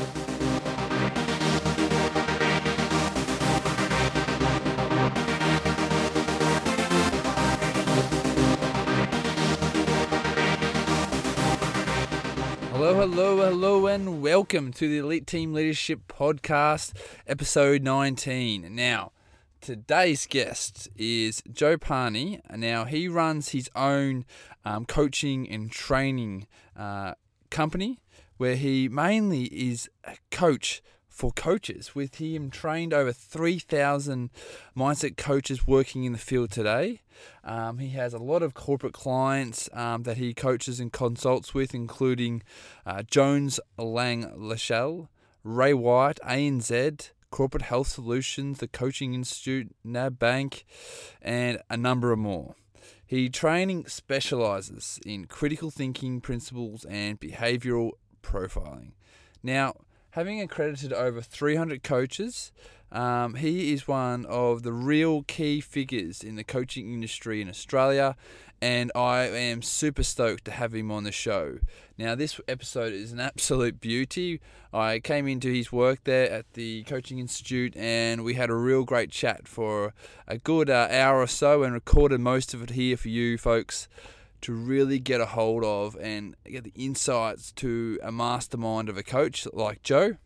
Hello, and welcome to the Elite Team Leadership Podcast, episode 19. Now, today's guest is Joe Pani. Now, he runs his own coaching and training company, where he mainly is a coach for coaches, with him trained over 3,000 mindset coaches working in the field today. He has a lot of corporate clients that he coaches and consults with, including Jones Lang LaSalle, Ray White, ANZ, Corporate Health Solutions, the Coaching Institute, NAB Bank, and a number of more. He training specializes in critical thinking principles and behavioral profiling. Now, having accredited over 300 coaches, he is one of the real key figures in the coaching industry in Australia, and I am super stoked to have him on the show. Now, this episode is an absolute beauty. I came into his work there at the Coaching Institute, and we had a real great chat for a good hour or so, and recorded most of it here for you folks to really get a hold of and get the insights to a mastermind of a coach like Joe.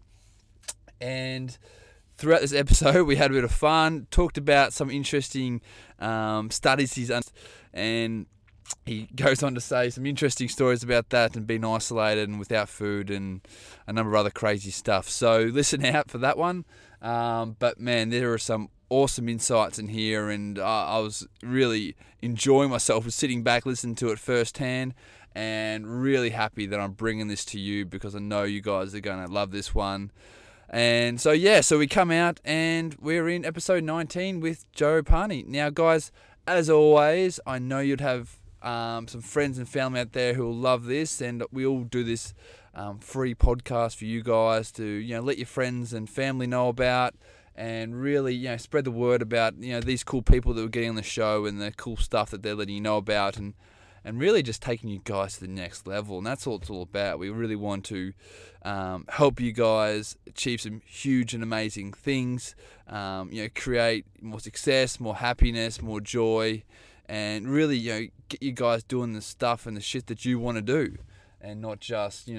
And throughout this episode, we had a bit of fun, talked about some interesting studies he's done, and he goes on to say some interesting stories about that and being isolated and without food and a number of other crazy stuff. So listen out for that one. But man, there are some awesome insights in here, and I was really enjoying myself sitting back listening to it firsthand, and really happy that I'm bringing this to you because I know you guys are going to love this one. And so we come out and we're in episode 19 with Joe Pani. Now guys, as always, I know you'd have some friends and family out there who will love this, and we all do this free podcast for you guys to let your friends and family know about, and really, spread the word about, these cool people that we're getting on the show and the cool stuff that they're letting you know about, and really just taking you guys to the next level. And that's all it's all about. We really want to help you guys achieve some huge and amazing things, create more success, more happiness, more joy, and really, get you guys doing the stuff and the shit that you want to do, and not just,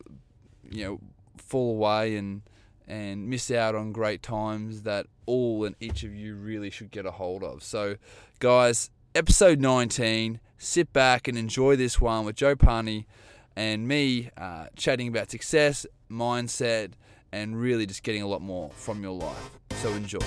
fall away and miss out on great times that all and each of you really should get a hold of. So, guys, episode 19, sit back and enjoy this one with Joe Pani and me chatting about success, mindset, and really just getting a lot more from your life. So enjoy.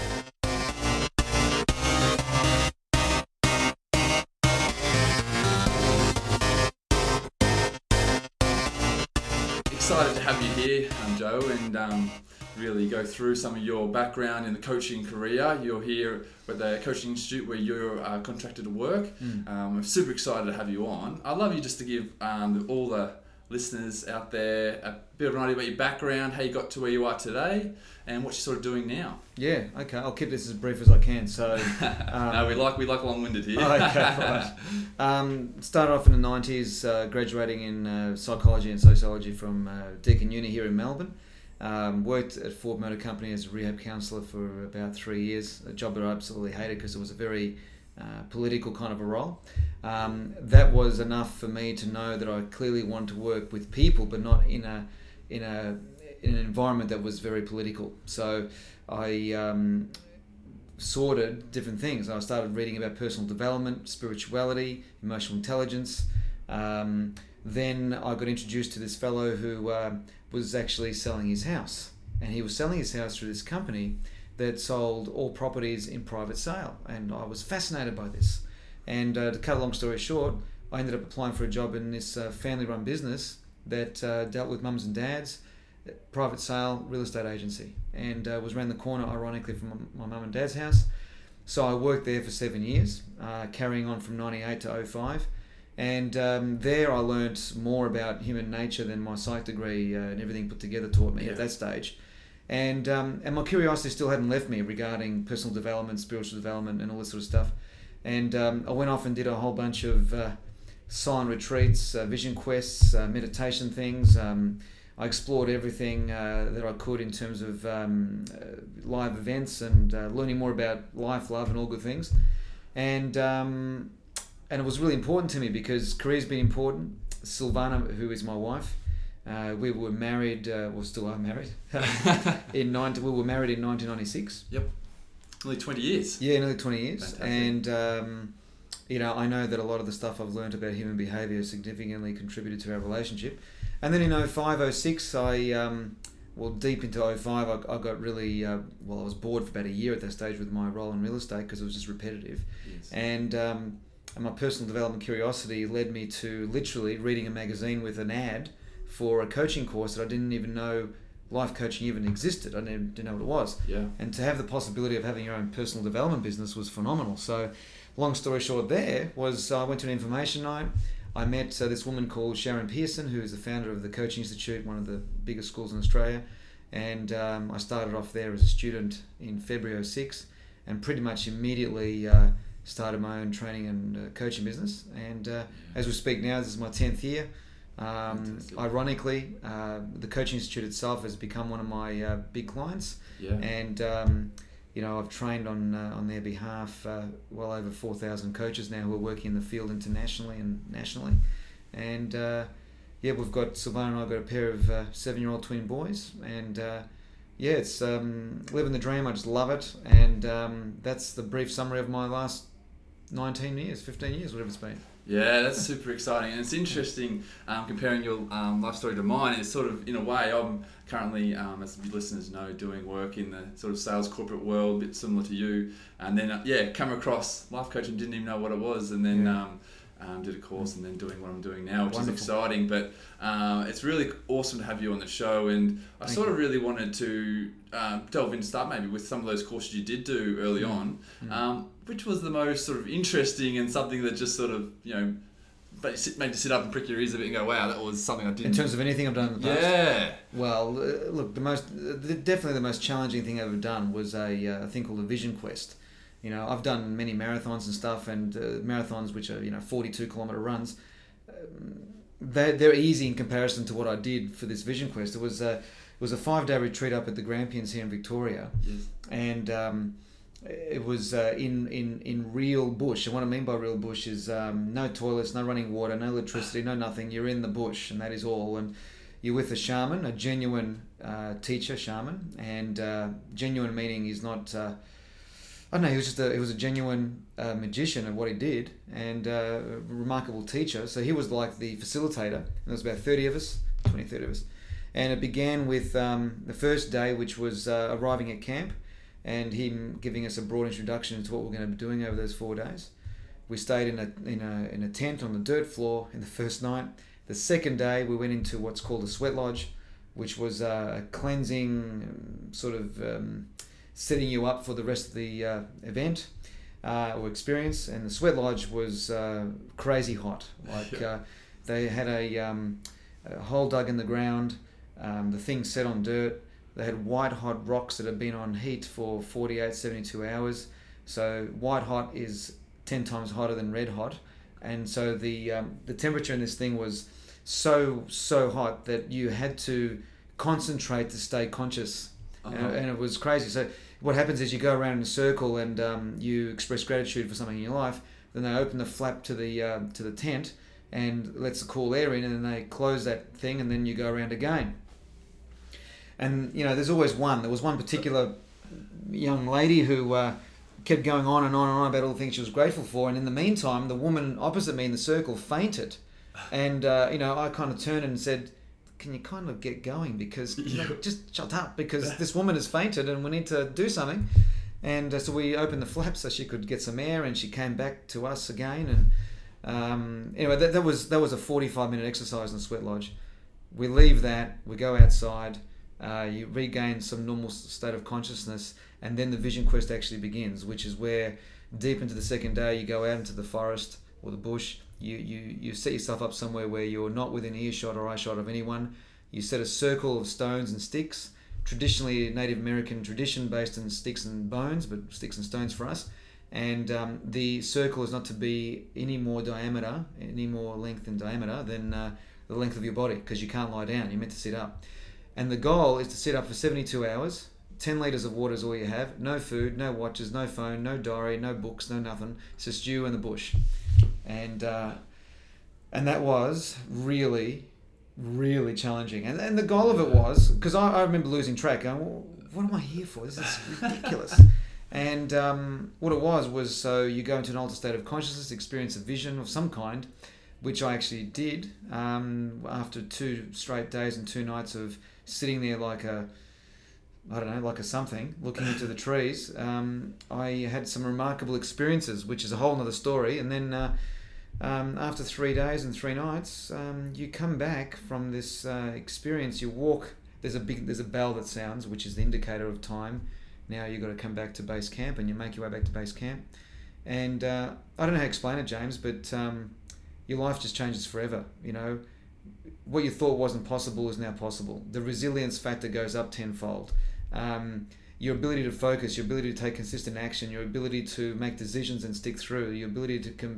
Excited to have you here, Joe, and really go through some of your background in the coaching career. You're here at the Coaching Institute where you're contracted to work. I'm super excited to have you on. I'd love you just to give all the listeners out there a bit of an idea about your background, how you got to where you are today, and what you're sort of doing now. Yeah, okay. I'll keep this as brief as I can. So, no, we like long-winded here. Okay, right. Started off in the 90s, graduating in psychology and sociology from Deakin Uni here in Melbourne. Worked at Ford Motor Company as a rehab counsellor for about 3 years, a job that I absolutely hated because it was a very political kind of a role. That was enough for me to know that I clearly wanted to work with people, but not in an environment that was very political. So I sorted different things. I started reading about personal development, spirituality, emotional intelligence. Then I got introduced to this fellow who was actually selling his house, and he was selling his house through this company that sold all properties in private sale, and I was fascinated by this. And to cut a long story short, I ended up applying for a job in this family-run business that dealt with mums and dads, private sale real estate agency, and was around the corner, ironically, from my mum and dad's house. So I worked there for 7 years, carrying on from 98 to 05. And there I learnt more about human nature than my psych degree and everything put together taught me at that stage. And my curiosity still hadn't left me regarding personal development, spiritual development, and all this sort of stuff. And I went off and did a whole bunch of silent retreats, vision quests, meditation things. I explored everything that I could in terms of live events and learning more about life, love, and all good things. And it was really important to me because career's been important. Silvana, who is my wife, we were married, still are married. We were married in 1996. Yep. Nearly 20 years. Yeah, nearly 20 years. Fantastic. And, I know that a lot of the stuff I've learned about human behaviour significantly contributed to our relationship. And then in 05, 06, deep into 05, I got really, I was bored for about a year at that stage with my role in real estate because it was just repetitive. Yes. And my personal development curiosity led me to literally reading a magazine with an ad for a coaching course that I didn't even know life coaching even existed. I didn't know what it was. Yeah. And to have the possibility of having your own personal development business was phenomenal. So long story short there was I went to an information night. I met this woman called Sharon Pearson, who is the founder of the Coaching Institute, one of the biggest schools in Australia. And I started off there as a student in February 06 and pretty much immediately started my own training and coaching business. And as we speak now, this is my 10th year. Ironically, the Coaching Institute itself has become one of my big clients. Yeah. And I've trained on their behalf well over 4,000 coaches now who are working in the field internationally and nationally. And we've got Silvana and I've got a pair of 7-year-old twin boys. And it's living the dream. I just love it. And that's the brief summary of my last 19 years, 15 years, whatever it's been. Yeah, that's super exciting, and it's interesting comparing your life story to mine. It's sort of, in a way, I'm currently, as the listeners know, doing work in the sort of sales corporate world, a bit similar to you, and then come across life coaching, didn't even know what it was, and then did a course, and then doing what I'm doing now, which Wonderful. is exciting. But it's really awesome to have you on the show, and I Thank sort you. of really wanted to delve into start maybe with some of those courses you did do early on. Which was the most sort of interesting and something that just sort of, made you sit up and prick your ears a bit and go, wow, that was something I didn't... In terms of anything I've done in the past? Yeah. Well, look, definitely the most challenging thing I've ever done was a thing called a Vision Quest. I've done many marathons and stuff, and marathons which are 42-kilometre runs. They're easy in comparison to what I did for this Vision Quest. It was a 5-day retreat up at the Grampians here in Victoria. Yes. And it was in real bush. And what I mean by real bush is no toilets, no running water, no electricity, no nothing. You're in the bush, and that is all. And you're with a shaman, a genuine teacher shaman. And genuine meaning is not... I don't know, he was a genuine magician at what he did, and a remarkable teacher. So he was like the facilitator. There was about 30 of us. And it began with the first day, which was arriving at camp, and him giving us a broad introduction to what we're going to be doing over those 4 days. We stayed in a tent on the dirt floor in the first night. The second day, we went into what's called a sweat lodge, which was a cleansing sort of setting you up for the rest of the event or experience. And the sweat lodge was crazy hot. They had a hole dug in the ground. The thing set on dirt. They had white hot rocks that had been on heat for 48, 72 hours. So white hot is 10 times hotter than red hot. And so the temperature in this thing was so hot that you had to concentrate to stay conscious. And it was crazy. So what happens is you go around in a circle and you express gratitude for something in your life. Then they open the flap to the tent and lets the cool air in, and then they close that thing, and then you go around again. And there's always one. There was one particular young lady who kept going on and on and on about all the things she was grateful for. And in the meantime, the woman opposite me in the circle fainted. And I kind of turned and said, "Can you kind of get going? Because just shut up, because this woman has fainted and we need to do something." And so we opened the flap so she could get some air, and she came back to us again. And anyway, that was a 45-minute exercise in the sweat lodge. We leave that, we go outside. You regain some normal state of consciousness, and then the Vision Quest actually begins, which is where deep into the second day you go out into the forest or the bush. You set yourself up somewhere where you're not within earshot or eyeshot of anyone. You set a circle of stones and sticks, traditionally Native American tradition based on sticks and bones, but sticks and stones for us. And the circle is not to be any more length in diameter than the length of your body, because you can't lie down. You're meant to sit up. And the goal is to sit up for 72 hours. 10 litres of water is all you have. No food, no watches, no phone, no diary, no books, no nothing. It's just you and the bush. And that was really, really challenging. And the goal of it was, because I remember losing track, going, well, what am I here for? This is ridiculous. And what it was so you go into an altered state of consciousness, experience a vision of some kind, which I actually did after 2 straight days and 2 nights of sitting there like a something, looking into the trees. I had some remarkable experiences, which is a whole other story. And then after 3 days and 3 nights, you come back from this experience. You walk. There's a bell that sounds, which is the indicator of time. Now you've got to come back to base camp, and you make your way back to base camp. And I don't know how to explain it, James, but your life just changes forever. You know, what you thought wasn't possible is now possible. The resilience factor goes up tenfold. Your ability to focus, your ability to take consistent action, your ability to make decisions and stick through, your ability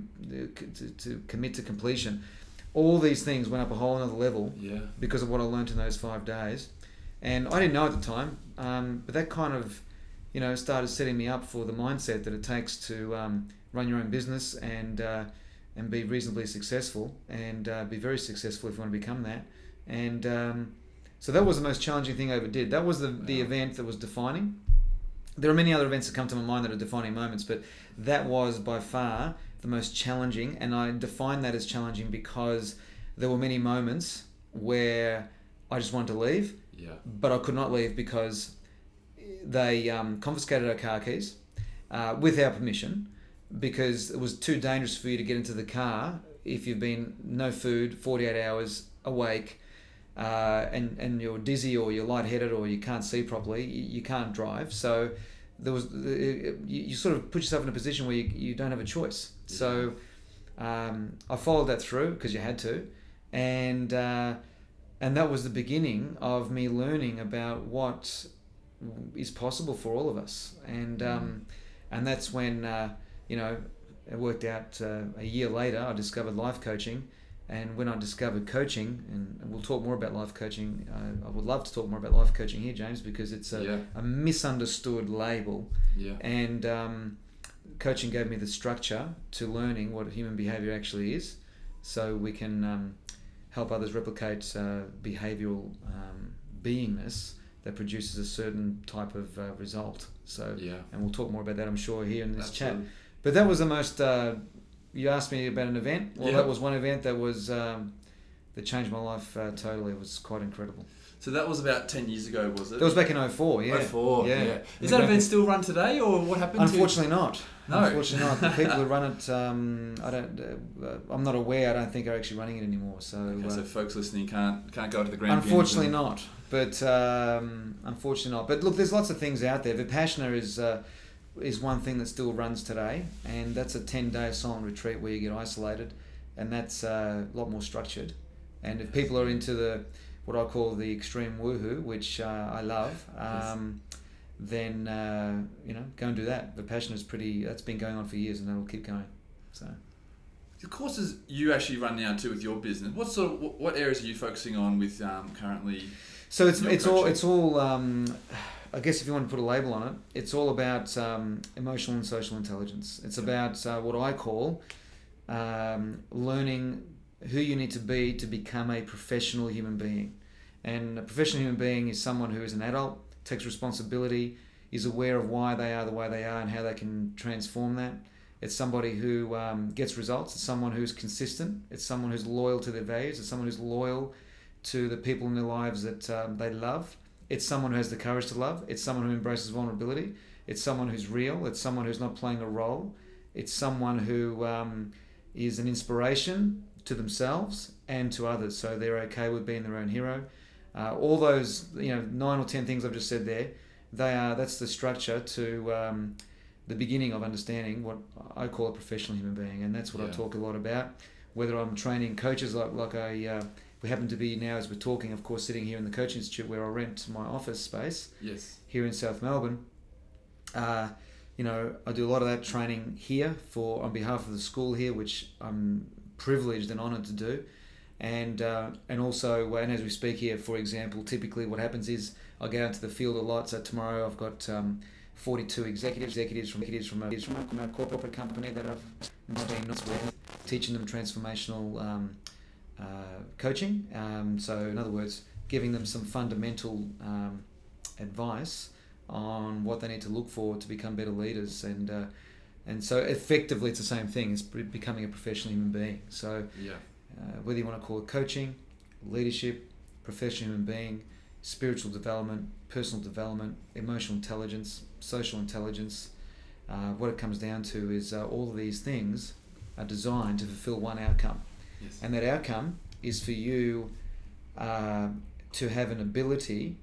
to commit to completion, all these things went up a whole another level because of what I learned in those 5 days. And I didn't know at the time, but that kind of, started setting me up for the mindset that it takes to run your own business and be reasonably successful and be very successful if you want to become that. And so that was the most challenging thing I ever did. That was the event that was defining. There are many other events that come to my mind that are defining moments, but that was by far the most challenging. And I define that as challenging because there were many moments where I just wanted to leave, but I could not leave because they confiscated our car keys with our permission, because it was too dangerous for you to get into the car if you've been no food, 48 hours awake, and you're dizzy or you're lightheaded or you can't see properly, you can't drive. So there was you sort of put yourself in a position where you don't have a choice. So I followed that through because you had to, and that was the beginning of me learning about what is possible for all of us. And that's when it worked out. A year later, I discovered life coaching. And when I discovered coaching, and we'll talk more about life coaching, I would love to talk more about life coaching here, James, because it's a misunderstood label. And coaching gave me the structure to learning what human behavior actually is, so we can help others replicate behavioral beingness that produces a certain type of result. So, and we'll talk more about that, I'm sure, here in this chat. But that was the most... you asked me about an event. Well, that was one event that was that changed my life totally. It was quite incredible. So that was about 10 years ago, was it? That was back in 2004, yeah. 2004, yeah. Is that event still run today, or what happened? Unfortunately not. No. Unfortunately not. The people who run it, I'm not aware. I don't think are actually running it anymore. So, so folks listening can't go to the grand. Unfortunately not. But unfortunately not. But look, there's lots of things out there. Vipassana is one thing that still runs today, and that's a 10-day silent retreat where you get isolated, and that's a lot more structured. And if people are into what I call the extreme woohoo, which I love, then go and do that. Vipassana that's been going on for years, and that'll keep going. So the courses you actually run now too with your business, what areas are you focusing on with currently? So it's all I guess if you want to put a label on it, it's all about emotional and social intelligence. It's about what I call learning who you need to be to become a professional human being. And a professional human being is someone who is an adult, takes responsibility, is aware of why they are the way they are and how they can transform that. It's somebody who gets results. It's someone who's consistent. It's someone who's loyal to their values. It's someone who's loyal to the people in their lives that they love. It's someone who has the courage to love. It's someone who embraces vulnerability. It's someone who's real. It's someone who's not playing a role. It's someone who is an inspiration to themselves and to others, so they're okay with being their own hero. All those 9 or 10 things I've just said there, that's the structure to the beginning of understanding what I call a professional human being, and that's what I talk a lot about. Whether I'm training coaches like we happen to be now as we're talking, of course, sitting here in the Coaching Institute where I rent my office space here in South Melbourne. I do a lot of that training here on behalf of the school here, which I'm privileged and honoured to do. And also, and as we speak here, for example, typically what happens is I go out to the field a lot. So tomorrow I've got 42 executives from a corporate company that I've been with, teaching them transformational coaching. So in other words, giving them some fundamental advice on what they need to look for to become better leaders. And so effectively it's the same thing. It's becoming a professional human being. So whether you want to call it coaching, leadership, professional human being, spiritual development, personal development, emotional intelligence, social intelligence, what it comes down to is all of these things are designed to fulfill one outcome. Yes. And that outcome is for you to have an ability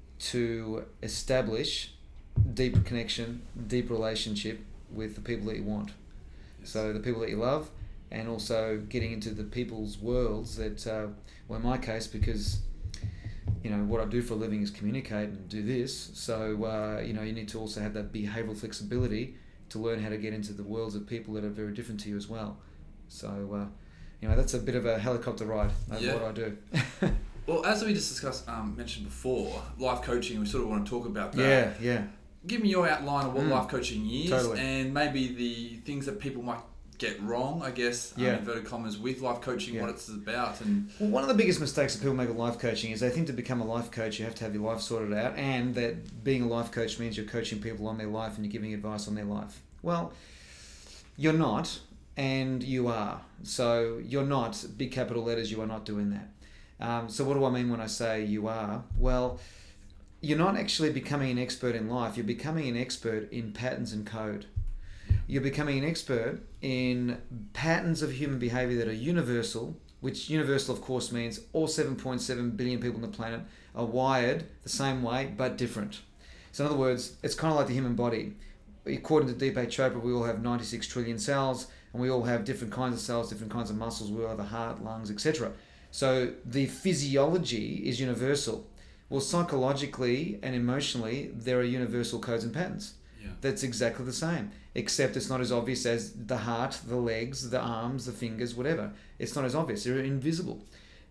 to establish deeper connection, deep relationship with the people that you want. Yes. So the people that you love, and also getting into the people's worlds that, well, in my case, because what I do for a living is communicate and do this. So, you need to also have that behavioral flexibility to learn how to get into the worlds of people that are very different to you as well. So, that's a bit of a helicopter ride over what I do. Well, as we just discussed, mentioned before, life coaching, we sort of want to talk about that. Yeah. Give me your outline of what life coaching is, Totally. and maybe the things that people might get wrong, I guess, inverted commas, with life coaching, what it's about. And well, one of the biggest mistakes that people make with life coaching is they think to become a life coach you have to have your life sorted out, and that being a life coach means you're coaching people on their life and you're giving advice on their life. Well, you're not, and you are. So you're not, big capital letters, you are not doing that. So what do I mean when I say you are? Well, you're not actually becoming an expert in life, you're becoming an expert in patterns and code. You're becoming an expert in patterns of human behavior that are universal, which universal, of course, means all 7.7 billion people on the planet are wired the same way, but different. So in other words, it's kind of like the human body. According to Deepak Chopra, we all have 96 trillion cells, and we all have different kinds of cells, different kinds of muscles. We all have a heart, lungs, etc. So the physiology is universal. Well, psychologically and emotionally, there are universal codes and patterns. That's exactly the same, except it's not as obvious as the heart, the legs, the arms, the fingers, whatever. It's not as obvious. They're invisible.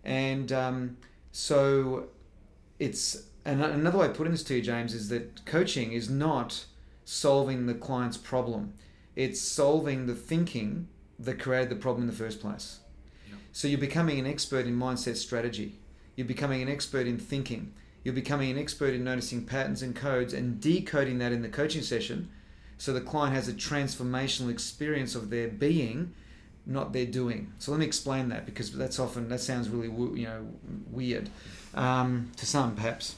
And so it's another way of putting this to you, James, is that coaching is not solving the client's problem. It's solving the thinking that created the problem in the first place. So you're becoming an expert in mindset strategy. You're becoming an expert in thinking. You're becoming an expert in noticing patterns and codes and decoding that in the coaching session so the client has a transformational experience of their being, not their doing. So let me explain that, because that sounds really weird to some, perhaps.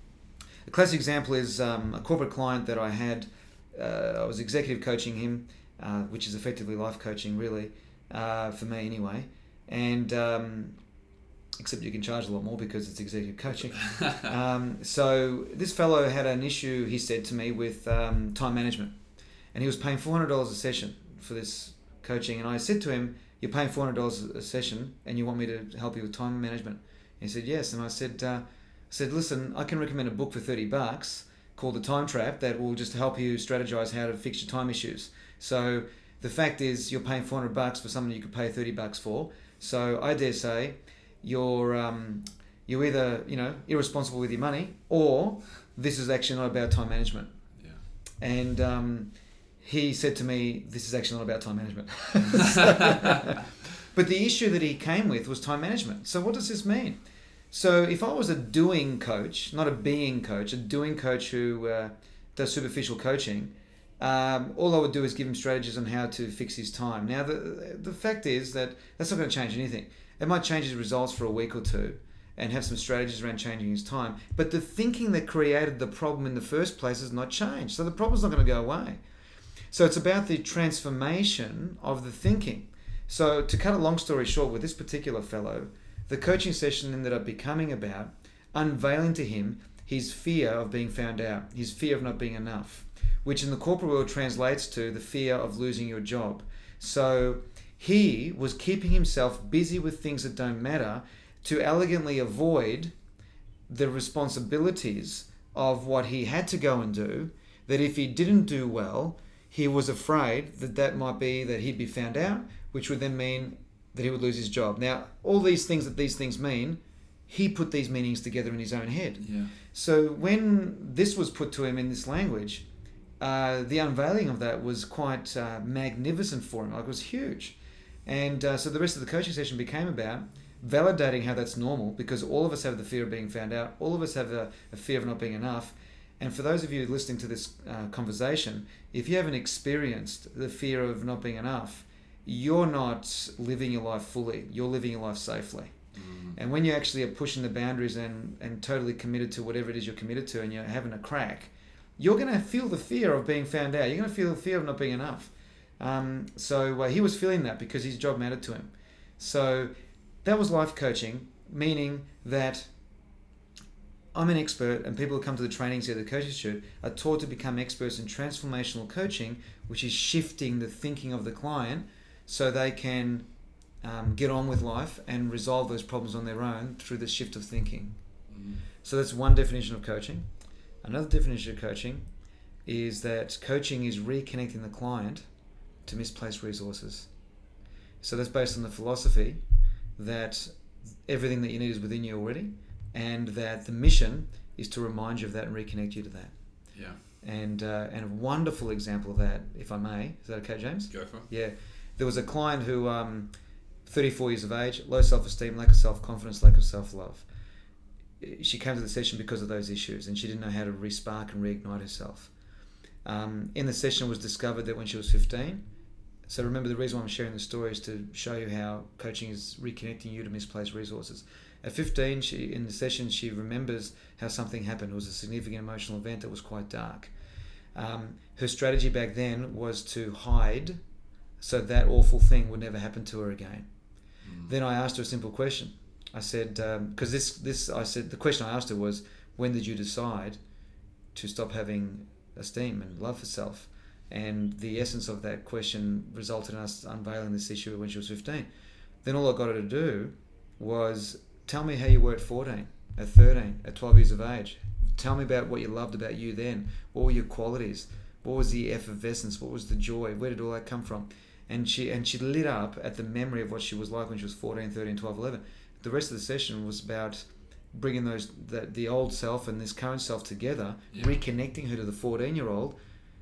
A classic example is a corporate client that I had. I was executive coaching him, which is effectively life coaching, really, for me anyway. And except you can charge a lot more because it's executive coaching. So this fellow had an issue, he said to me, with time management. And he was paying $400 a session for this coaching. And I said to him, you're paying $400 a session and you want me to help you with time management? And he said, yes. And I said, listen, I can recommend a book for $30 called The Time Trap that will just help you strategize how to fix your time issues. So the fact is you're paying $400 for something you could pay $30 for. So I dare say you're either irresponsible with your money, or this is actually not about time management. And he said to me, this is actually not about time management. But the issue that he came with was time management. So what does this mean? So if I was a doing coach, not a being coach, a doing coach who does superficial coaching, all I would do is give him strategies on how to fix his time. Now, the fact is that that's not going to change anything. It might change his results for a week or two and have some strategies around changing his time. But the thinking that created the problem in the first place has not changed. So the problem's not going to go away. So it's about the transformation of the thinking. So to cut a long story short, with this particular fellow, the coaching session ended up becoming about unveiling to him his fear of being found out, his fear of not being enough, which in the corporate world translates to the fear of losing your job. So he was keeping himself busy with things that don't matter to elegantly avoid the responsibilities of what he had to go and do, that if he didn't do well, he was afraid that might be that he'd be found out, which would then mean that he would lose his job. Now, all these things that these things mean, he put these meanings together in his own head. Yeah. So when this was put to him in this language, the unveiling of that was quite magnificent for him. Like, it was huge. And so the rest of the coaching session became about validating how that's normal, because all of us have the fear of being found out. All of us have a fear of not being enough. And for those of you listening to this conversation, if you haven't experienced the fear of not being enough, you're not living your life fully. You're living your life safely. And when you actually are pushing the boundaries and totally committed to whatever it is you're committed to, and you're having a crack, you're going to feel the fear of being found out. You're going to feel the fear of not being enough. So he was feeling that because his job mattered to him. So that was life coaching, meaning that I'm an expert, and people who come to the trainings here at the Coach Institute are taught to become experts in transformational coaching, which is shifting the thinking of the client so they can get on with life and resolve those problems on their own through the shift of thinking. So that's one definition of coaching. Another definition of coaching is that coaching is reconnecting the client to misplaced resources. So that's based on the philosophy that everything that you need is within you already, and that the mission is to remind you of that and reconnect you to that. Yeah. And a wonderful example of that, if I may, is that okay, James? Go for it. Yeah. There was a client who, 34 years of age, low self-esteem, lack of self-confidence, lack of self-love. She came to the session because of those issues, and she didn't know how to re-spark and reignite herself. In the session, it was discovered that when she was 15, so remember, the reason why I'm sharing the story is to show you how coaching is reconnecting you to misplaced resources. At 15, in the session, she remembers how something happened. It was a significant emotional event that was quite dark. Her strategy back then was to hide so that awful thing would never happen to her again. Then I asked her a simple question. I said, because the question I asked her was, when did you decide to stop having esteem and love for self? And the essence of that question resulted in us unveiling this issue when she was 15. Then all I got her to do was, tell me how you were at 14, at 13, at 12 years of age. Tell me about what you loved about you then. What were your qualities? What was the effervescence? What was the joy? Where did all that come from? And she lit up at the memory of what she was like when she was 14, 13, 12, 11. The rest of the session was about bringing the old self and this current self together, reconnecting her to the 14-year-old,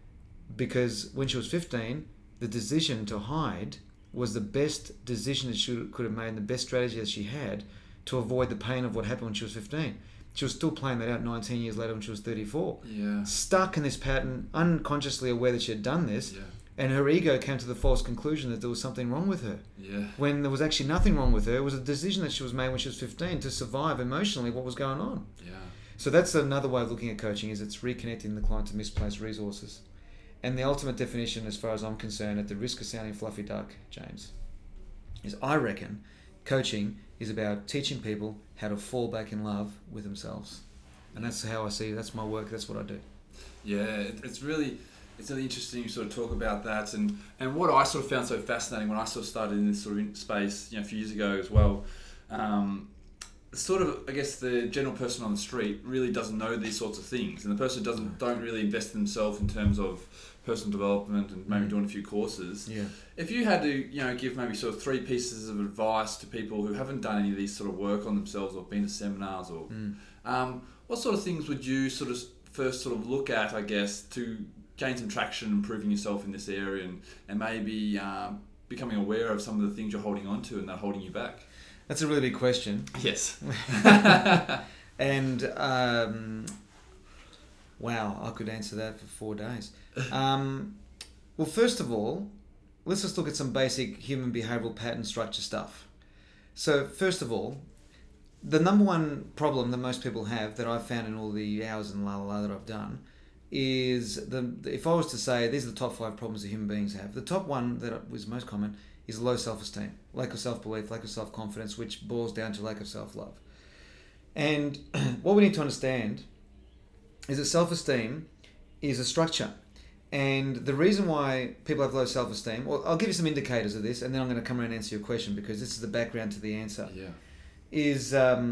because when she was 15, the decision to hide was the best decision that she could have made, and the best strategy that she had to avoid the pain of what happened when she was 15. She was still playing that out 19 years later when she was 34. Yeah. Stuck in this pattern, unconsciously aware that she had done this, and her ego came to the false conclusion that there was something wrong with her. Yeah. When there was actually nothing wrong with her. It was a decision that she was made when she was 15 to survive emotionally what was going on. Yeah. So that's another way of looking at coaching, is it's reconnecting the client to misplaced resources. And the ultimate definition, as far as I'm concerned, at the risk of sounding fluffy duck, James, is I reckon coaching is about teaching people how to fall back in love with themselves. And that's how I see it. That's my work. That's what I do. Yeah, it's really interesting you sort of talk about that, and what I sort of found so fascinating when I sort of started in this sort of space, a few years ago as well. Sort of, I guess, the general person on the street really doesn't know these sorts of things, and the person don't really invest in themselves in terms of personal development and maybe doing a few courses. Yeah. If you had to, give maybe sort of 3 pieces of advice to people who haven't done any of these sort of work on themselves or been to seminars or, what sort of things would you sort of first sort of look at, I guess, to gain some traction, improving yourself in this area, and maybe becoming aware of some of the things you're holding on to and that are holding you back? That's a really big question. Yes. And, wow, I could answer that for 4 days. Well, first of all, let's just look at some basic human behavioural pattern structure stuff. So, first of all, the number one problem that most people have, that I've found in all the hours and that I've done, is if I was to say these are the top 5 problems that human beings have, the top one that was most common is low self-esteem, lack of self-belief, lack of self-confidence, which boils down to lack of self-love. And what we need to understand is that self-esteem is a structure. And the reason why people have low self-esteem, well, I'll give you some indicators of this, and then I'm going to come around and answer your question, because this is the background to the answer. Yeah. Is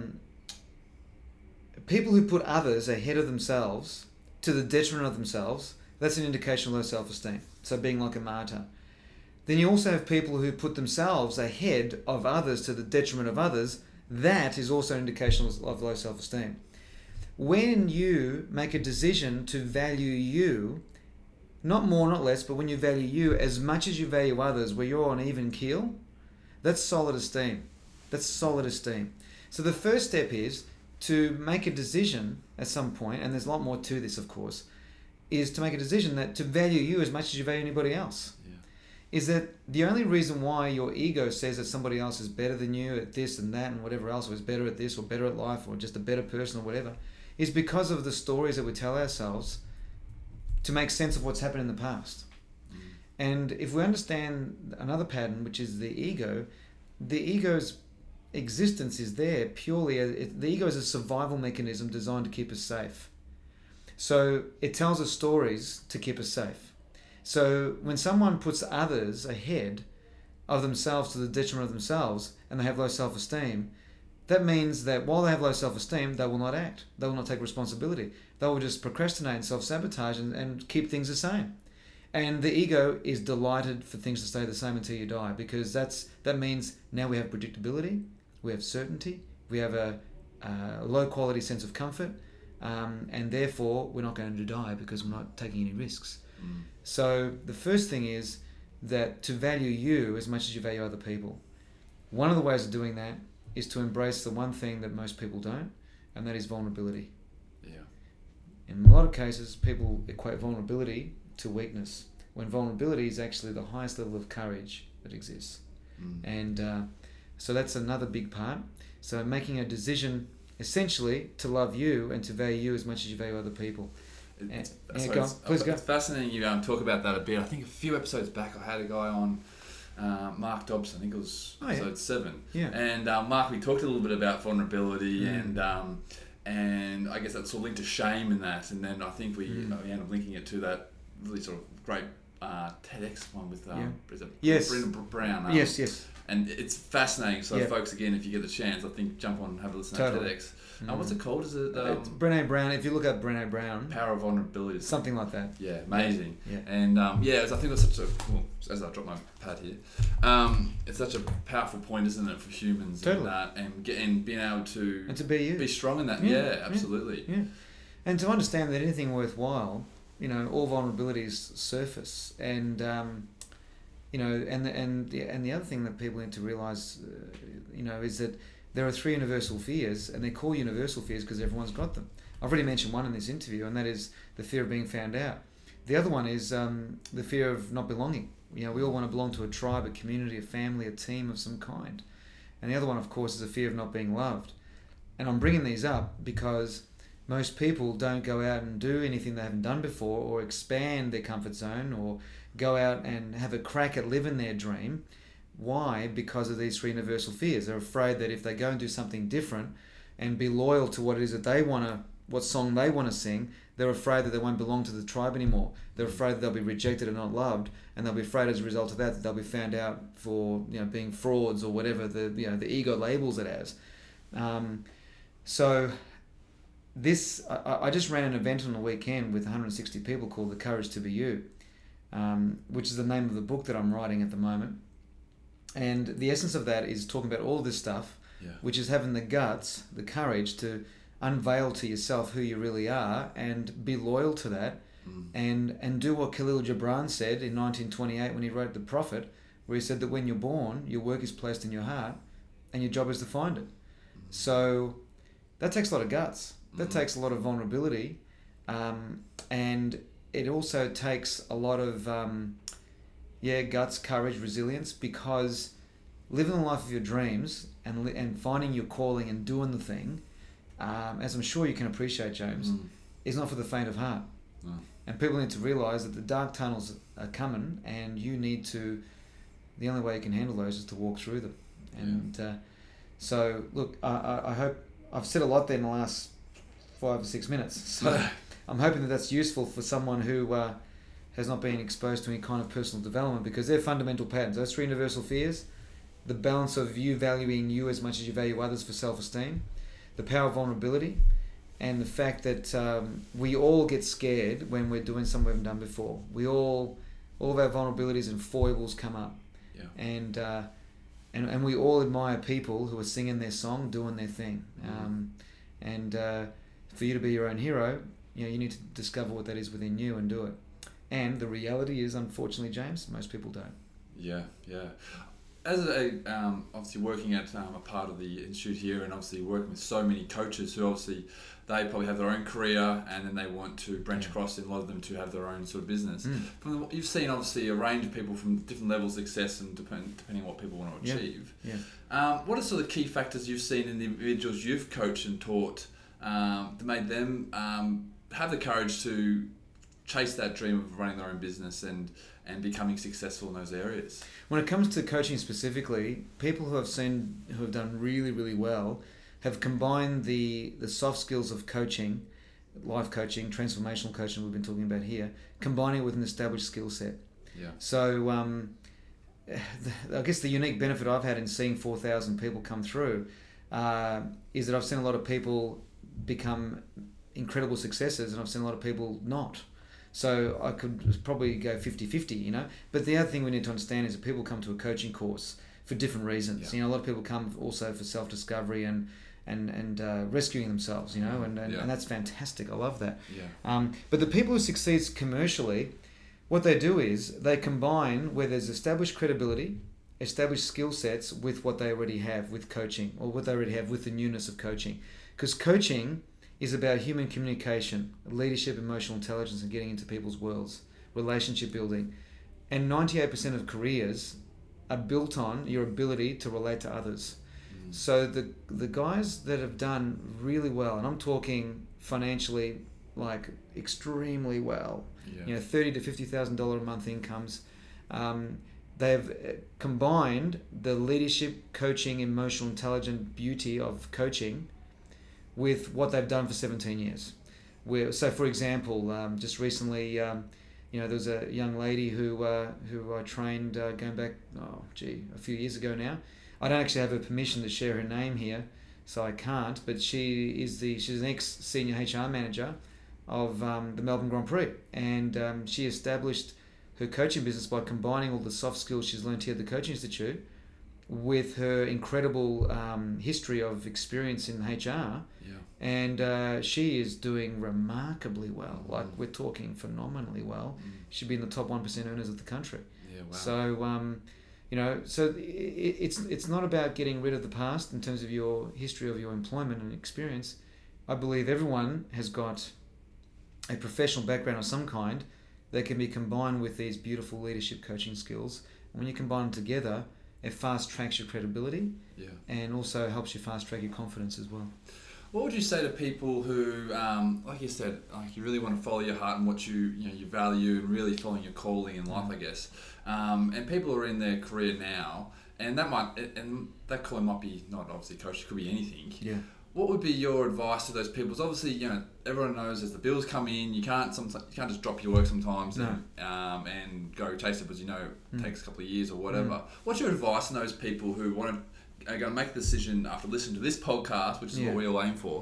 people who put others ahead of themselves to the detriment of themselves, that's an indication of low self-esteem. So being like a martyr. Then you also have people who put themselves ahead of others to the detriment of others. That is also an indication of low self-esteem. When you make a decision to value you, not more, not less, but when you value you as much as you value others, where you're on even keel, that's solid esteem. That's solid esteem. So the first step is to make a decision at some point, and there's a lot more to this, of course, is to make a decision that to value you as much as you value anybody else. Is that the only reason why your ego says that somebody else is better than you at this and that and whatever else, or is better at this or better at life or just a better person or whatever, is because of the stories that we tell ourselves to make sense of what's happened in the past. And if we understand another pattern, which is the ego's existence is there purely, the ego is a survival mechanism designed to keep us safe. So it tells us stories to keep us safe. So when someone puts others ahead of themselves to the detriment of themselves and they have low self-esteem, that means that while they have low self-esteem, they will not act. They will not take responsibility. They will just procrastinate and self-sabotage and keep things the same. And the ego is delighted for things to stay the same until you die, because that means now we have predictability, we have certainty, we have a low quality sense of comfort, and therefore we're not going to die because we're not taking any risks. So the first thing is that to value you as much as you value other people. One of the ways of doing that is to embrace the one thing that most people don't, and that is vulnerability. In a lot of cases, people equate vulnerability to weakness, when vulnerability is actually the highest level of courage that exists. And so that's another big part. So making a decision essentially to love you and to value you as much as you value other people. It's fascinating you talk about that a bit. I think a few episodes back I had a guy on, Mark Dobson, I think it was episode 7. Yeah. And Mark, we talked a little bit about vulnerability and I guess that's sort of linked to shame in that. And then I think we ended up linking it to that really sort of great TEDx one with Brenda Brown. Yes. And it's fascinating. So folks, again, if you get the chance, I think jump on and have a listen to TEDx. What's it called? Is it it's Brené Brown. If you look up Brené Brown, Power of Vulnerability, something like that. Yeah, amazing. Yeah. And I think that's such a as I drop my pad here, it's such a powerful point, isn't it, for humans? Totally. And being able to be you, be strong in that. Yeah, absolutely. Yeah. And to understand that anything worthwhile, all vulnerabilities surface, and and the other thing that people need to realize, is that there are 3 universal fears, and they're called universal fears because everyone's got them. I've already mentioned one in this interview, and that is the fear of being found out. The other one is the fear of not belonging. We all want to belong to a tribe, a community, a family, a team of some kind. And the other one, of course, is the fear of not being loved. And I'm bringing these up because most people don't go out and do anything they haven't done before, or expand their comfort zone, or go out and have a crack at living their dream. Why? Because of these 3 universal fears. They're afraid that if they go and do something different and be loyal to what it is that what song they want to sing, they're afraid that they won't belong to the tribe anymore. They're afraid that they'll be rejected and not loved, and they'll be afraid as a result of that they'll be found out for being frauds or whatever the ego labels it as. So this I just ran an event on the weekend with 160 people called The Courage to Be You, which is the name of the book that I'm writing at the moment. And the essence of that is talking about all this stuff, which is having the guts, the courage to unveil to yourself who you really are and be loyal to that, and do what Khalil Gibran said in 1928 when he wrote The Prophet, where he said that when you're born, your work is placed in your heart and your job is to find it. So that takes a lot of guts. That takes a lot of vulnerability, and it also takes a lot of guts, courage, resilience, because living the life of your dreams and finding your calling and doing the thing, as I'm sure you can appreciate, James, is not for the faint of heart. No. And people need to realise that the dark tunnels are coming, and the only way you can handle those is to walk through them. And so, look, I hope I've said a lot there in the last 5 or 6 minutes. So I'm hoping that that's useful for someone who has not been exposed to any kind of personal development, because they're fundamental patterns. Those 3 universal fears, the balance of you valuing you as much as you value others for self-esteem, the power of vulnerability, and the fact that we all get scared when we're doing something we haven't done before. We all all of our vulnerabilities and foibles come up. Yeah. And we all admire people who are singing their song, doing their thing. For you to be your own hero, you need to discover what that is within you and do it. And the reality is, unfortunately, James, most people don't. Yeah. As obviously working at a part of the institute here, and obviously working with so many coaches who obviously they probably have their own career and then they want to branch across, and a lot of them to have their own sort of business. You've seen obviously a range of people from different levels of success and depending on what people want to achieve. What are sort of key factors you've seen in the individuals you've coached and taught that made them have the courage to chase that dream of running their own business and becoming successful in those areas? When it comes to coaching specifically, people who have done really, really well have combined the soft skills of coaching, life coaching, transformational coaching we've been talking about here, combining it with an established skill set. Yeah. So I guess the unique benefit I've had in seeing 4,000 people come through is that I've seen a lot of people become incredible successes, and I've seen a lot of people not. So I could probably go 50-50, But the other thing we need to understand is that people come to a coaching course for different reasons. A lot of people come also for self-discovery and rescuing themselves, and that's fantastic. I love that. Yeah. But the people who succeed commercially, what they do is they combine where there's established credibility, established skill sets with what they already have with coaching, or what they already have with the newness of coaching. Because coaching is about human communication, leadership, emotional intelligence, and getting into people's worlds, relationship building. And 98% of careers are built on your ability to relate to others. So the guys that have done really well, and I'm talking financially, like extremely well, $30,000 to $50,000 a month incomes, they've combined the leadership, coaching, emotional intelligence beauty of coaching with what they've done for 17 years. So, for example, just recently, there was a young lady who I trained going back, a few years ago now. I don't actually have her permission to share her name here, so I can't. But she's an ex-senior HR manager of the Melbourne Grand Prix, and she established her coaching business by combining all the soft skills she's learned here at the Coaching Institute with her incredible history of experience in HR. And she is doing remarkably well. Like, we're talking phenomenally well. She'd be in the top 1% earners of the country. Yeah, wow. So, so it's not about getting rid of the past in terms of your history of your employment and experience. I believe everyone has got a professional background of some kind that can be combined with these beautiful leadership coaching skills. And when you combine them together, it fast tracks your credibility and also helps you fast track your confidence as well. What would you say to people who, like you said, you really want to follow your heart and what you value, and really following your calling in life, I guess, and people who are in their career now, and that calling might be not obviously coach, it could be anything. Yeah. What would be your advice to those people? Because obviously, everyone knows as the bills come in, you can't just drop your work sometimes and go chase it, because it takes a couple of years or whatever. What's your advice to those people who are going to make the decision after listening to this podcast, which is what we all aim for,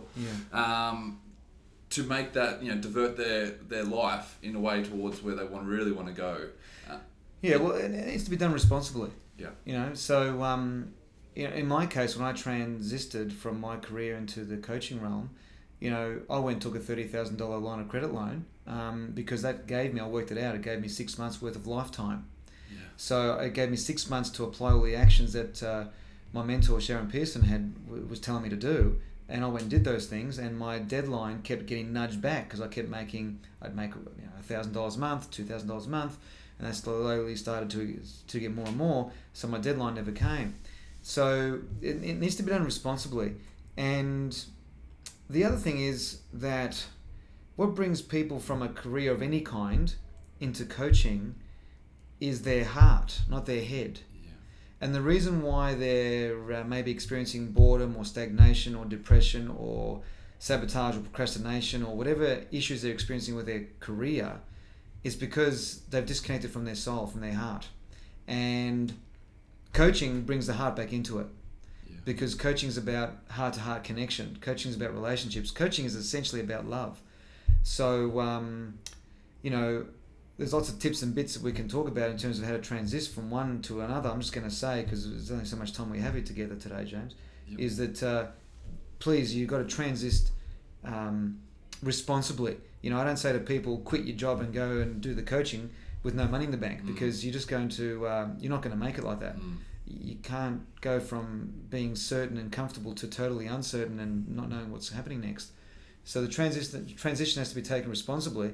to make that, divert their life in a way towards where they really want to go? Well, it needs to be done responsibly. Yeah. So in my case, when I transited from my career into the coaching realm, I went and took a $30,000 line of credit loan because that gave me, I worked it out, it gave me 6 months worth of lifetime. Yeah. So it gave me 6 months to apply all the actions that my mentor Sharon Pearson was telling me to do, and I went and did those things, and my deadline kept getting nudged back because I'd make $1,000 a month, $2,000 a month, and that slowly started to get more and more, so my deadline never came. So it needs to be done responsibly. And the other thing is that what brings people from a career of any kind into coaching is their heart, not their head. And the reason why they're maybe experiencing boredom or stagnation or depression or sabotage or procrastination or whatever issues they're experiencing with their career is because they've disconnected from their soul, from their heart. And coaching brings the heart back into it. Because coaching is about heart-to-heart connection. Coaching is about relationships. Coaching is essentially about love. So, there's lots of tips and bits that we can talk about in terms of how to transition from one to another. I'm just going to say, because there's only so much time we have here together today, James, is that please, you've got to transit responsibly. You know, I don't say to people, quit your job and go and do the coaching with no money in the bank, because you're just going to, you're not going to make it like that. You can't go from being certain and comfortable to totally uncertain and not knowing what's happening next. So the transition has to be taken responsibly.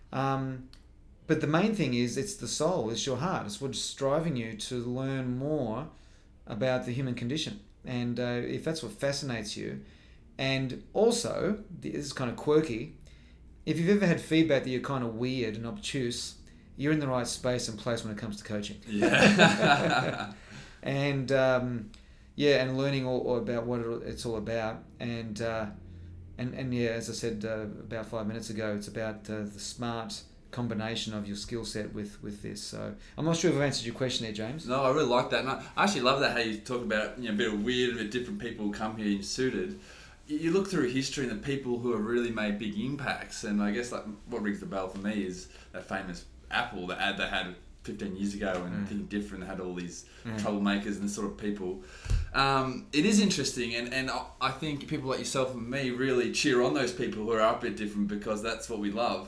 But the main thing is, it's the soul, it's your heart. It's what's driving you to learn more about the human condition. And if that's what fascinates you, and also, this is kind of quirky, if you've ever had feedback that you're kind of weird and obtuse, you're in the right space and place when it comes to coaching. Yeah. And and learning all about what it's all about. And yeah, as I said about 5 minutes ago, it's about the smart combination of your skill set with this. So I'm not sure if I've answered your question there, James. No, I really like that. And I actually love that how you talk about, you know, a bit of weird, a bit different people come here suited. You look through history and the people who have really made big impacts, and I guess like what rings the bell for me is that famous Apple, the ad they had 15 years ago, and Think Different, they had all these troublemakers and this sort of people. It is interesting, and I think people like yourself and me really cheer on those people who are a bit different, because that's what we love.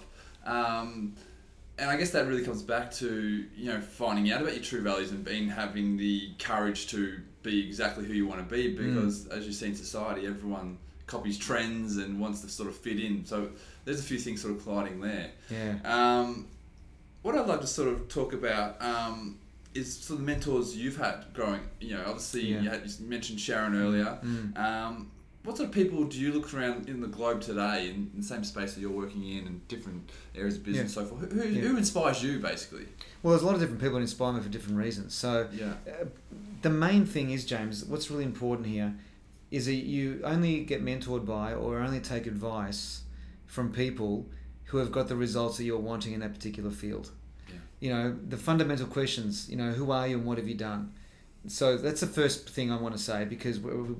And I guess that really comes back to, you know, finding out about your true values and having the courage to be exactly who you want to be, because as you see in society, everyone copies trends and wants to sort of fit in. So there's a few things sort of colliding there. Yeah. What I'd like to sort of talk about is sort of the mentors you've had growing. You know, obviously you mentioned Sharon earlier. What sort of people do you look around in the globe today, in the same space that you're working in and different areas of business and so forth? Who inspires you, basically? Well, there's a lot of different people that inspire me for different reasons. So the main thing is, James, what's really important here is that you only get mentored by or only take advice from people who have got the results that you're wanting in that particular field. Yeah. You know, the fundamental questions, you know, who are you and what have you done? So that's the first thing I want to say, because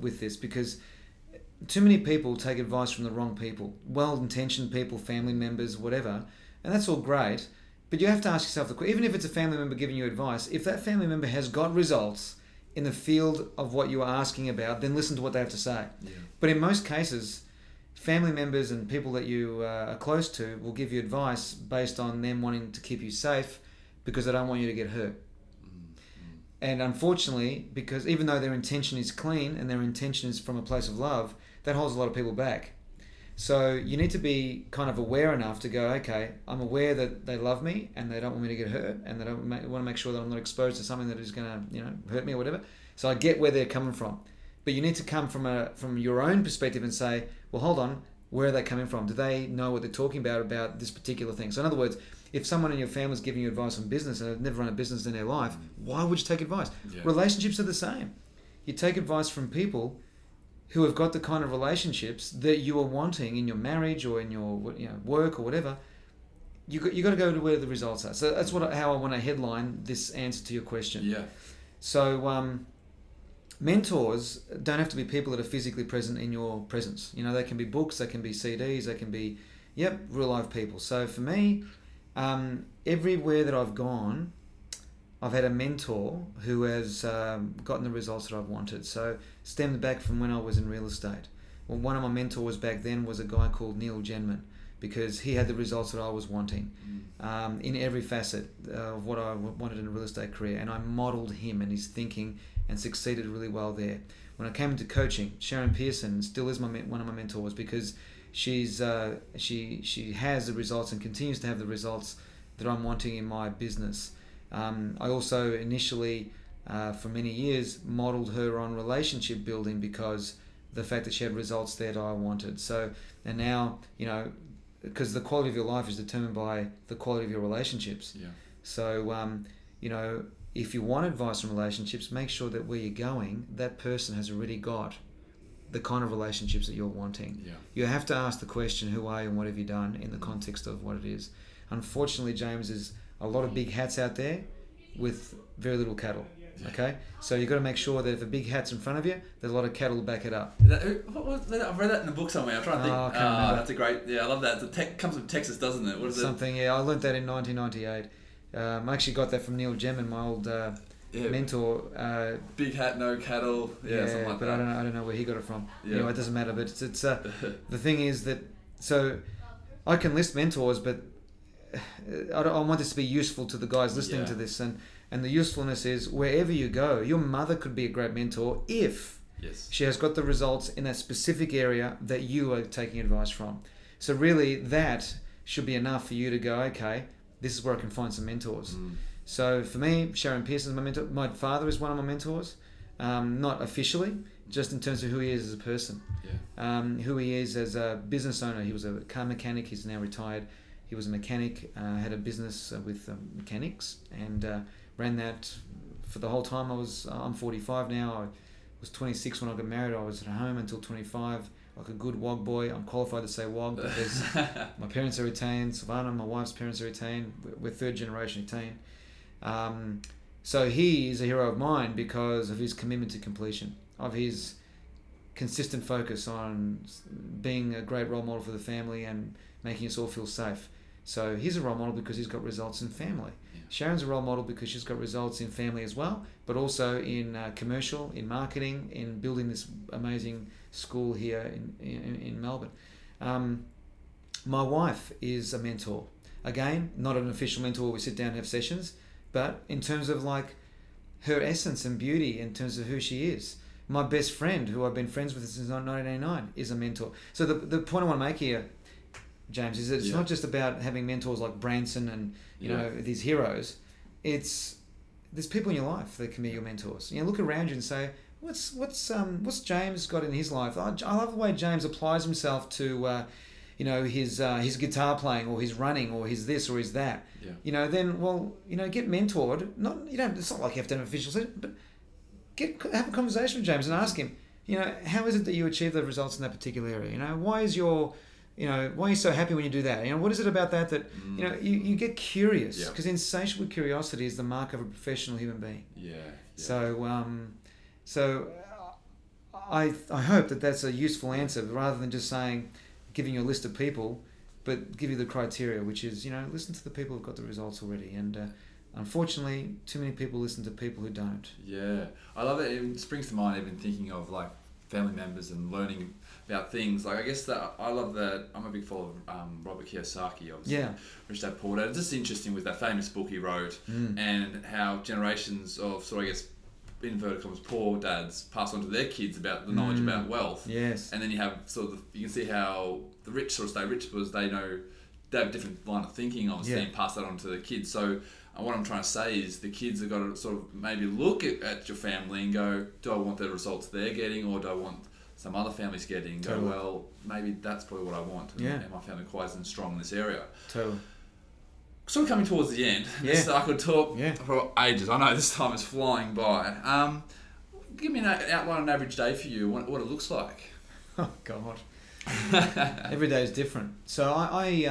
too many people take advice from the wrong people, well-intentioned people, family members, whatever, and that's all great, but you have to ask yourself the question, even if it's a family member giving you advice, if that family member has got results in the field of what you are asking about, then listen to what they have to say. Yeah. But in most cases, family members and people that you are close to will give you advice based on them wanting to keep you safe, because they don't want you to get hurt. And unfortunately, because even though their intention is clean and their intention is from a place of love, that holds a lot of people back. So you need to be kind of aware enough to go, okay, I'm aware that they love me and they don't want me to get hurt, and they don't want to make sure that I'm not exposed to something that is going to, you know, hurt me or whatever. So I get where they're coming from. But you need to come from your own perspective and say, well, hold on, where are they coming from? Do they know what they're talking about this particular thing? So in other words, if someone in your family is giving you advice on business and they've never run a business in their life, why would you take advice? Yeah. Relationships are the same. You take advice from people who have got the kind of relationships that you are wanting in your marriage or in your work or whatever. You got to go to where the results are. So that's how I want to headline this answer to your question. Yeah. So mentors don't have to be people that are physically present in your presence. You know, they can be books, they can be CDs, they can be real life people. So for me, everywhere that I've gone, I've had a mentor who has gotten the results that I've wanted. So stemmed back from when I was in real estate. Well, one of my mentors back then was a guy called Neil Genman, because he had the results that I was wanting in every facet of what I wanted in a real estate career. And I modeled him and his thinking and succeeded really well there. When I came into coaching, Sharon Pearson still is one of my mentors, because she has the results and continues to have the results that I'm wanting in my business. I also initially, for many years, modeled her on relationship building, because the fact that she had results that I wanted. So, and now, you know, because the quality of your life is determined by the quality of your relationships. Yeah. So, you know, if you want advice on relationships, make sure that where you're going, that person has already got the kind of relationships that you're wanting. Yeah. You have to ask the question, who are you and what have you done, in the context of what it is. Unfortunately, James, there's a lot of big hats out there with very little cattle. Yeah. Okay, so you've got to make sure that if a big hat's in front of you, there's a lot of cattle to back it up. I've read that in a book somewhere. I'm trying to think. I can't remember. That's a great. Yeah, I love that. It comes from Texas, doesn't it? What is Something. Yeah, I learned that in 1998. I actually got that from Neil Gemmon, my old mentor. Big hat, no cattle. Yeah, something like but that. I don't know where he got it from. Yeah. Anyway, it doesn't matter. But it's the thing is that so I can list mentors, but I want this to be useful to the guys listening to this, and the usefulness is wherever you go, your mother could be a great mentor if she has got the results in that specific area that you are taking advice from. So really, that should be enough for you to go, okay, this is where I can find some mentors. So for me, Sharon Pearson's my mentor. My father is one of my mentors, not officially, just in terms of who he is as a person, who he is as a business owner. He was a car mechanic. He's now retired. He was a mechanic, had a business with mechanics, and ran that for the whole time. I'm 45 now. I was 26 when I got married. I was at home until 25, like a good WOG boy. I'm qualified to say WOG because my parents are Italian. Silvana, my wife's parents are Italian. We're third generation Italian. So he is a hero of mine because of his commitment to completion, of his consistent focus on being a great role model for the family and making us all feel safe. So he's a role model because he's got results in family. Sharon's a role model because she's got results in family as well, but also in commercial, in marketing, in building this amazing school here in Melbourne. My wife is a mentor. Again, not an official mentor where we sit down and have sessions, but in terms of like her essence and beauty, in terms of who she is. My best friend, who I've been friends with since 1989, is a mentor. So the point I want to make here, James, is that it's not just about having mentors like Branson and you know these heroes. There's people in your life that can be your mentors. You know, look around you and say, what's James got in his life? I love the way James applies himself to his guitar playing or his running or his this or his that. You know, then get mentored. It's not like you have to have an official session, but have a conversation with James and ask him, how is it that you achieve the results in that particular area? Why are you so happy when you do that? What is it about that you get curious? Because insatiable curiosity is the mark of a professional human being. So I hope that that's a useful answer rather than just saying, giving you a list of people, but give you the criteria, which is, listen to the people who've got the results already. And unfortunately, too many people listen to people who don't. Yeah, I love it. It springs to mind even thinking of like family members and learning about things. Like I guess that I love that. I'm a big follower of Robert Kiyosaki, obviously. Rich Dad Poor Dad. It's just interesting with that famous book he wrote and how generations of sort of, I guess, inverted commas, poor dads pass on to their kids about the knowledge about wealth. Yes. And then you have you can see how the rich sort of stay rich because they have a different line of thinking, obviously, and pass that on to the kids. So what I'm trying to say is the kids have got to sort of maybe look at your family and go, do I want the results they're getting or do I want some other families getting? Totally. Go, well, maybe that's probably what I want. And my family quite isn't strong in this area. Totally. Sort of coming towards the end. I could talk for ages. I know this time is flying by. Give me an outline of an average day for you, what it looks like. Oh, God. Every day is different. So I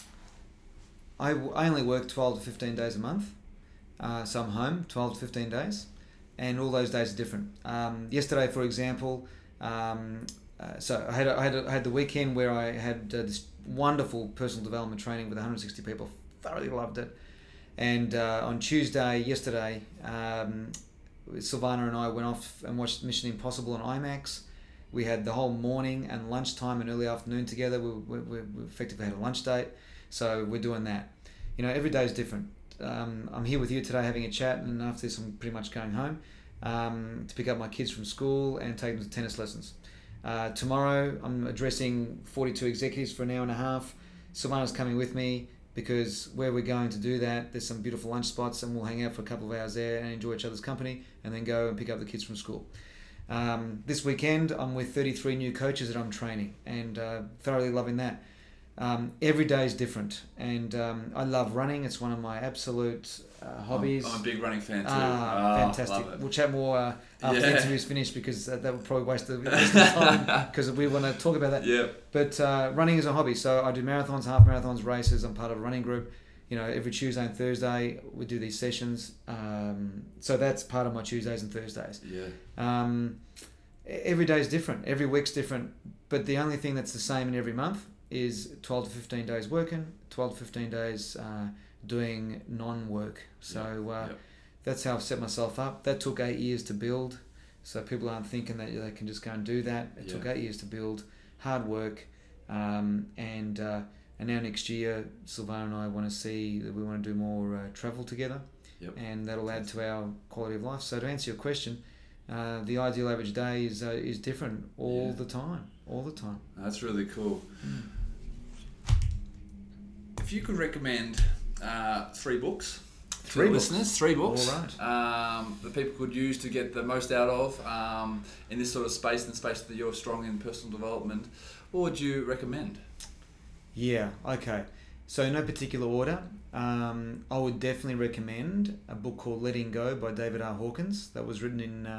only work 12 to 15 days a month. So I'm home 12 to 15 days. And all those days are different. Yesterday, for example, so I had the weekend where I had this wonderful personal development training with 160 people. Thoroughly loved it. And on Tuesday, yesterday, Silvana and I went off and watched Mission Impossible on IMAX. We had the whole morning and lunchtime and early afternoon together. We effectively had a lunch date. So we're doing that. Every day is different. I'm here with you today having a chat, and after this I'm pretty much going home to pick up my kids from school and take them to tennis lessons. Tomorrow I'm addressing 42 executives for an hour and a half. Silvana's coming with me because where we're going to do that, there's some beautiful lunch spots and we'll hang out for a couple of hours there and enjoy each other's company and then go and pick up the kids from school. This weekend I'm with 33 new coaches that I'm training and thoroughly loving that. Every day is different, and I love running. It's one of my absolute hobbies. I'm a big running fan too. Fantastic. We'll chat more after the interview's finished because that would probably waste the time because we want to talk about that. Yeah. But running is a hobby, so I do marathons, half marathons, races. I'm part of a running group. every Tuesday and Thursday we do these sessions. So that's part of my Tuesdays and Thursdays. Yeah. Every day is different. Every week's different. But the only thing that's the same in every month is 12 to 15 days working, 12 to 15 days doing non-work. So that's how I've set myself up. That took 8 years to build. So people aren't thinking that they can just go and do that. It took 8 years to build, hard work. And now next year, Sylvana and I want to see that we want to do more travel together. Yep. And that'll add to our quality of life. So to answer your question, the ideal average day is different all the time. That's really cool. If you could recommend 3 books to the listeners, 3 books all right. That people could use to get the most out of in this sort of space, in the space that you're strong in personal development, what would you recommend? Yeah, okay. So in no particular order, I would definitely recommend a book called Letting Go by David R. Hawkins that was written in,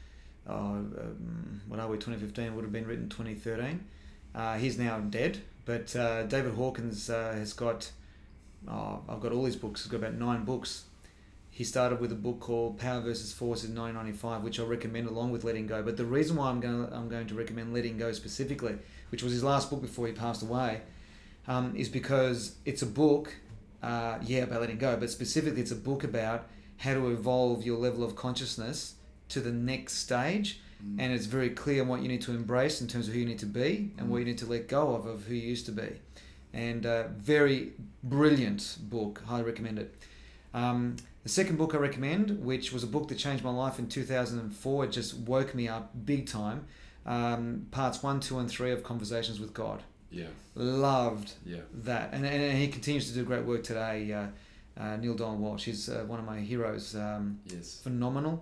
2015, would have been written 2013. He's now dead, but David Hawkins has got, I've got all his books, he's got about 9 books. He started with a book called Power versus Force in 1995, which I recommend along with Letting Go. But the reason why I'm going to recommend Letting Go specifically, which was his last book before he passed away, is because it's a book, about letting go, but specifically it's a book about how to evolve your level of consciousness to the next stage. And it's very clear what you need to embrace in terms of who you need to be and what you need to let go of who you used to be. And very brilliant book, highly recommend it. The second book I recommend, which was a book that changed my life in 2004, it just woke me up big time, parts 1, 2 and 3 of Conversations with God. Yeah. Loved that. And he continues to do great work today. Neil Donald Walsh, he's one of my heroes. Phenomenal.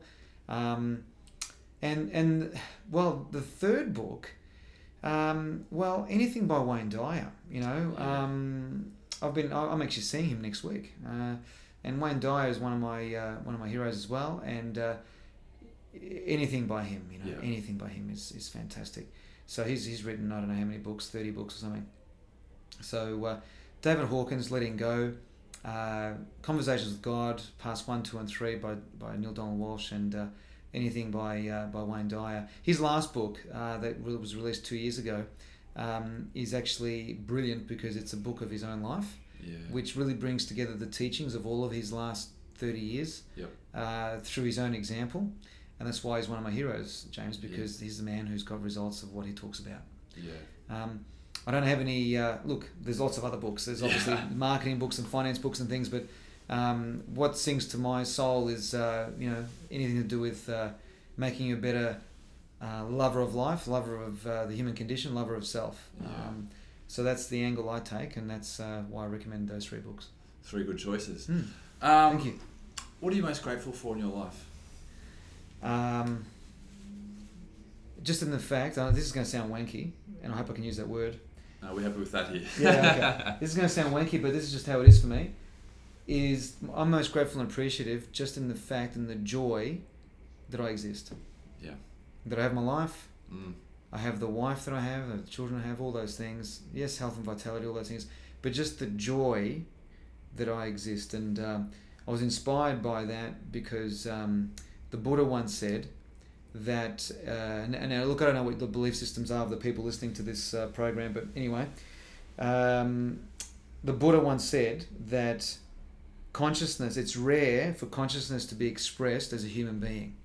And the third book, anything by Wayne Dyer. I'm actually seeing him next week. And Wayne Dyer is one of my heroes as well. And anything by him, anything by him is fantastic. So he's written, I don't know how many books, 30 books or something. So David Hawkins, Letting Go, Conversations with God, parts 1, 2 and 3 by Neil Donald Walsh, and anything by Wayne Dyer. His last book that was released 2 years ago is actually brilliant because it's a book of his own life, which really brings together the teachings of all of his last 30 years through his own example. And that's why he's one of my heroes, James, because he's the man who's got results of what he talks about. I don't have any... look, there's lots of other books. There's obviously marketing books and finance books and things, but what sings to my soul is, anything to do with making you a better lover of life, lover of the human condition, lover of self. So that's the angle I take, and that's why I recommend those 3 books. 3 good choices. Thank you. What are you most grateful for in your life? Just in the fact, this is going to sound wanky, and I hope I can use that word. We're happy with that here. Okay. This is going to sound wanky, but this is just how it is for me. I'm most grateful and appreciative just in the fact and the joy that I exist. That I have my life. I have the wife that I have, the children I have, all those things. Yes, health and vitality, all those things. But just the joy that I exist. And I was inspired by that because the Buddha once said that, and look, I don't know what the belief systems are of the people listening to this program, but anyway, the Buddha once said that it's rare for consciousness to be expressed as a human being.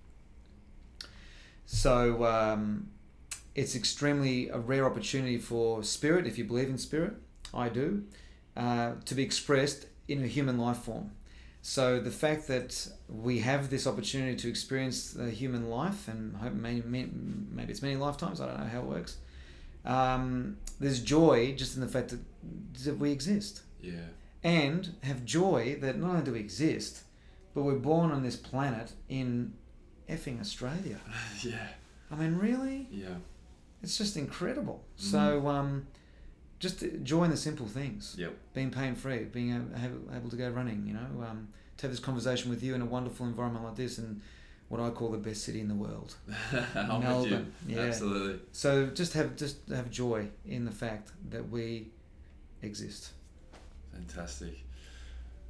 So it's extremely a rare opportunity for spirit, if you believe in spirit, I do, to be expressed in a human life form. So the fact that we have this opportunity to experience the human life, and I hope maybe it's many lifetimes, I don't know how it works, there's joy just in the fact that we exist. And have joy that not only do we exist, but we're born on this planet in effing Australia. I mean, really? It's just incredible. So just joy in the simple things. Being pain-free, being able to go running, to have this conversation with you in a wonderful environment like this, and what I call the best city in the world. I'm Melbourne. with you. Absolutely. So just have joy in the fact that we exist. Fantastic.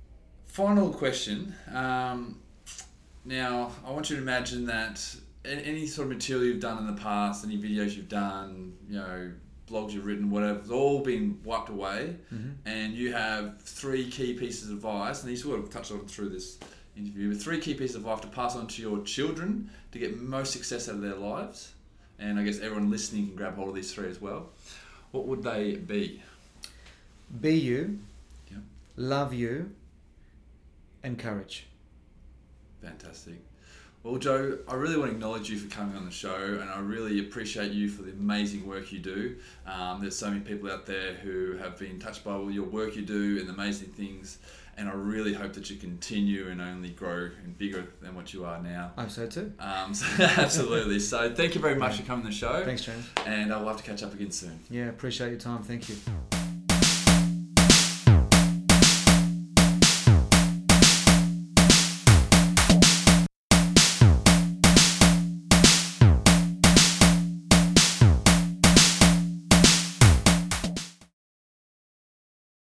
final question. Now, I want you to imagine that any sort of material you've done in the past, any videos you've done, blogs you've written, whatever, it's all been wiped away, and you have 3 key pieces of advice, and you sort of touched on through this interview, but 3 key pieces of advice to pass on to your children to get most success out of their lives, and I guess everyone listening can grab hold of these 3 as well. What would they be? Be you, Yep. love you, and courage. Fantastic. Well, Joe, I really want to acknowledge you for coming on the show, and I really appreciate you for the amazing work you do. There's so many people out there who have been touched by all your work you do and the amazing things, and I really hope that you continue and only grow and bigger than what you are now. I hope so too. Absolutely. So thank you very much for coming on the show. Thanks, James. And I'll have to catch up again soon. Yeah, appreciate your time. Thank you.